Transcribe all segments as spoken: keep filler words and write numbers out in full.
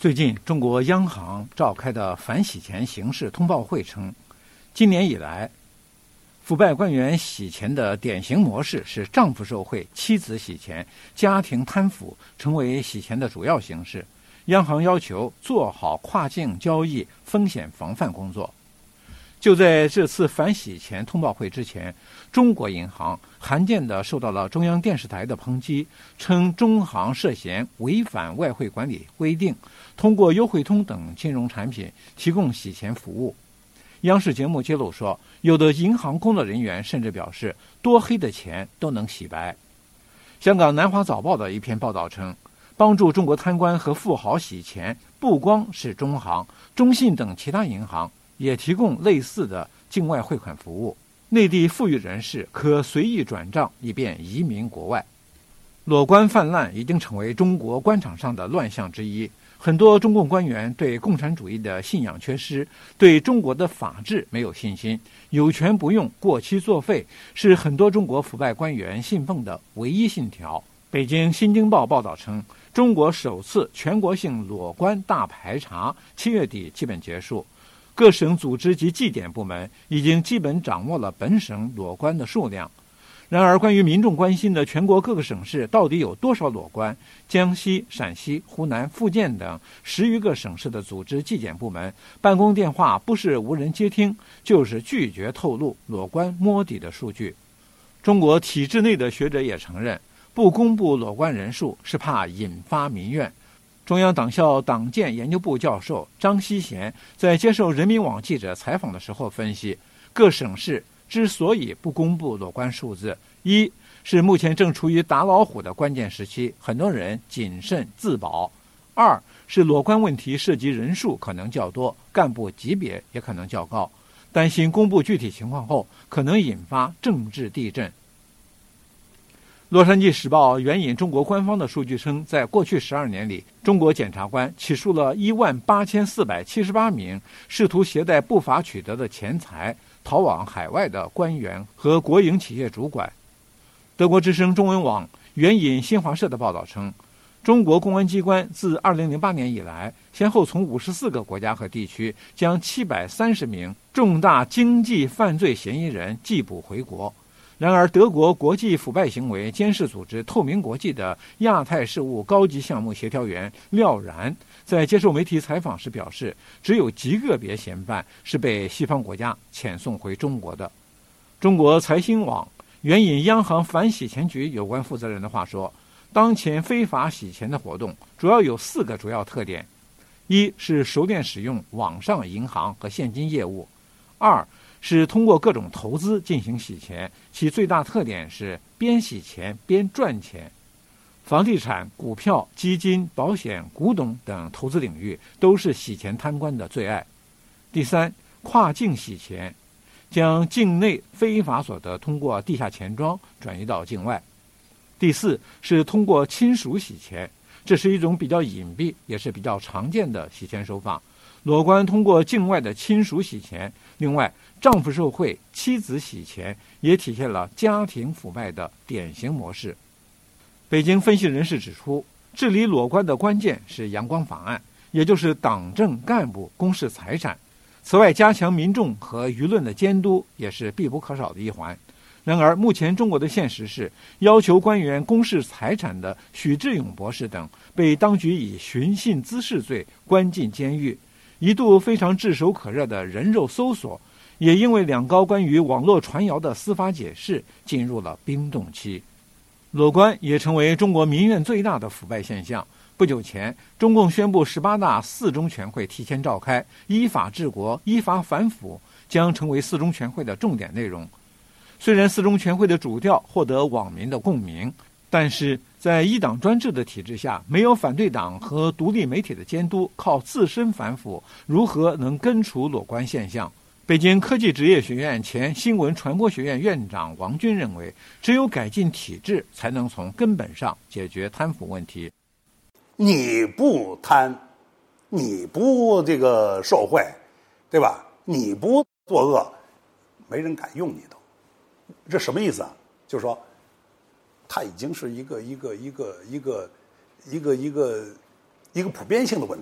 最近，中国央行召开的反洗钱形势通报会称，今年以来，腐败官员洗钱的典型模式是丈夫受贿、妻子洗钱、家庭贪腐成为洗钱的主要形式。央行要求做好跨境交易风险防范工作。就在这次反洗钱通报会之前，中国银行罕见地受到了中央电视台的抨击，称中行涉嫌违反外汇管理规定，通过优惠通等金融产品提供洗钱服务。央视节目揭露说，有的银行工作人员甚至表示，多黑的钱都能洗白。香港南华早报的一篇报道称，帮助中国贪官和富豪洗钱，不光是中行、中信等其他银行，也提供类似的境外汇款服务，内地富裕人士可随意转账，以便移民国外。裸官泛滥已经成为中国官场上的乱象之一。很多中共官员对共产主义的信仰缺失，对中国的法治没有信心，有权不用，过期作废，是很多中国腐败官员信奉的唯一信条。北京新京报报道称，中国首次全国性裸官大排查七月底基本结束，各省组织及纪检部门已经基本掌握了本省裸官的数量。然而，关于民众关心的全国各个省市到底有多少裸官，江西、陕西、湖南、福建等十余个省市的组织纪检部门办公电话不是无人接听，就是拒绝透露裸官摸底的数据。中国体制内的学者也承认，不公布裸官人数是怕引发民怨。中央党校党建研究部教授张锡贤在接受人民网记者采访的时候分析，各省市之所以不公布裸官数字，一是目前正处于打老虎的关键时期，很多人谨慎自保；二是裸官问题涉及人数可能较多，干部级别也可能较高，担心公布具体情况后可能引发政治地震。洛杉矶时报援引中国官方的数据称，在过去十二年里，中国检察官起诉了一万八千四百七十八名试图携带不法取得的钱财逃往海外的官员和国营企业主管。德国之声中文网援引新华社的报道称，中国公安机关自二零零八年以来，先后从五十四个国家和地区将七百三十名重大经济犯罪嫌疑人缉捕回国。然而，德国国际腐败行为监视组织透明国际的亚太事务高级项目协调员廖然在接受媒体采访时表示，只有极个别嫌犯是被西方国家遣送回中国的。中国财新网援引央行反洗钱局有关负责人的话说，当前非法洗钱的活动主要有四个主要特点：一是熟练使用网上银行和现金业务；二是通过各种投资进行洗钱，其最大特点是边洗钱边赚钱。房地产、股票、基金、保险、古董等投资领域都是洗钱贪官的最爱。第三，跨境洗钱，将境内非法所得通过地下钱庄转移到境外。第四是通过亲属洗钱，这是一种比较隐蔽也是比较常见的洗钱手法。裸官通过境外的亲属洗钱，另外丈夫受贿、妻子洗钱，也体现了家庭腐败的典型模式。北京分析人士指出，治理裸官的关键是阳光法案，也就是党政干部公示财产。此外，加强民众和舆论的监督也是必不可少的一环。然而，目前中国的现实是，要求官员公示财产的许志勇博士等，被当局以寻衅滋事罪关进监狱。一度非常炙手可热的人肉搜索，也因为两高关于网络传谣的司法解释进入了冰冻期。裸官也成为中国民怨最大的腐败现象。不久前，中共宣布十八大四中全会提前召开，依法治国、依法反腐将成为四中全会的重点内容。虽然四中全会的主调获得网民的共鸣，但是在一党专制的体制下，没有反对党和独立媒体的监督，靠自身反腐，如何能根除裸官现象？北京科技职业学院前新闻传播学院院长王军认为，只有改进体制，才能从根本上解决贪腐问题。 你不贪，你不这个受贿，对吧？你不作恶，没人敢用你都。这什么意思啊？就是说，它已经是一个一个一个一个一个一个一个普遍性的问题了。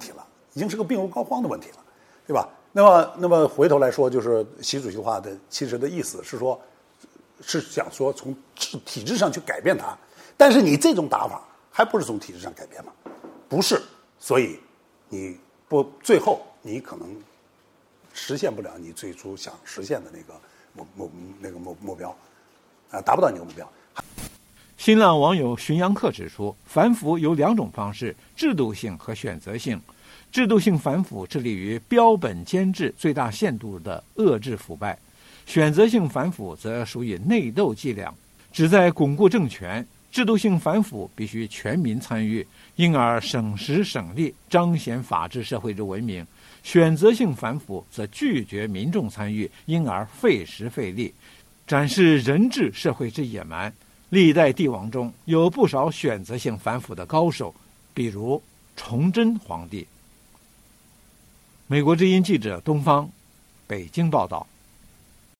已经是个病入膏肓的问题了，对吧？那么，那么回头来说，就是习主席话的其实的意思是说，是想说从体制上去改变它。但是你这种打法还不是从体制上改变吗？不是，所以你不最后你可能实现不了你最初想实现的那个目目那个目目标，啊，达不到你的目标。 新浪网友荀阳克指出，反腐有两种方式：制度性和选择性。制度性反腐致力于标本兼治，最大限度地遏制腐败；选择性反腐则属于内斗伎俩，旨在巩固政权。制度性反腐必须全民参与，因而省时省力，彰显法治社会之文明；选择性反腐则拒绝民众参与，因而费时费力，展示人治社会之野蛮。历代帝王中有不少选择性反腐的高手，比如崇祯皇帝。美国之音记者东方，北京报道。